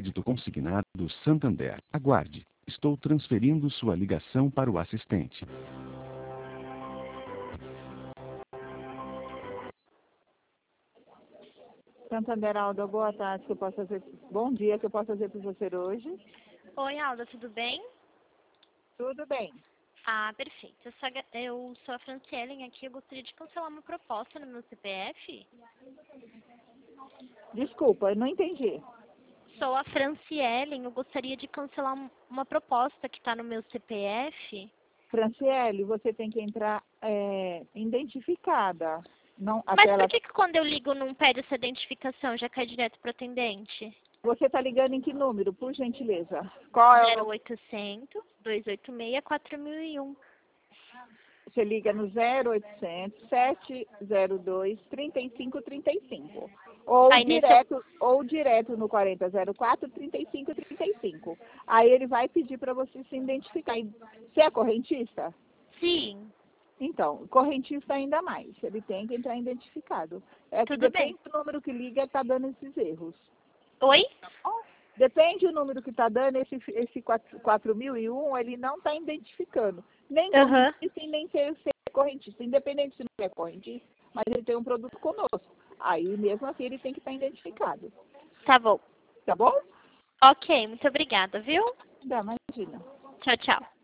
crédito consignado Santander. Aguarde. Estou transferindo sua ligação para o assistente. Santander Alda, boa tarde, bom dia, que eu posso fazer por você hoje? Oi, Alda, tudo bem? Tudo bem. Ah, perfeito. Eu sou a Francielen aqui, eu gostaria de cancelar uma proposta no meu CPF. Desculpa, eu não entendi. Sou a Francielen, eu gostaria de cancelar uma proposta que está no meu CPF. Franciele, você tem que entrar identificada. Não, Mas por que quando eu ligo não pede essa identificação, já cai direto para o atendente? Você está ligando em que número, por gentileza? Qual é o 0800 286 4001. Você liga no 0800 702 3535. Ou direto no 4004 3535. Aí ele vai pedir para você se identificar. Você é correntista? Sim. Então, correntista ainda mais. Ele tem que entrar identificado. É que Tudo depende bem. do número que liga, está dando esses erros. Oi? Depende do número que está dando, esse 4001, ele não está identificando. Nem Aham. correntista e nem ser correntista. Independente se não é correntista, mas ele tem um produto conosco. Aí, mesmo assim, ele tem que estar identificado. Tá bom. Tá bom? Ok, muito obrigada, viu? Dá, imagina. Tchau, tchau.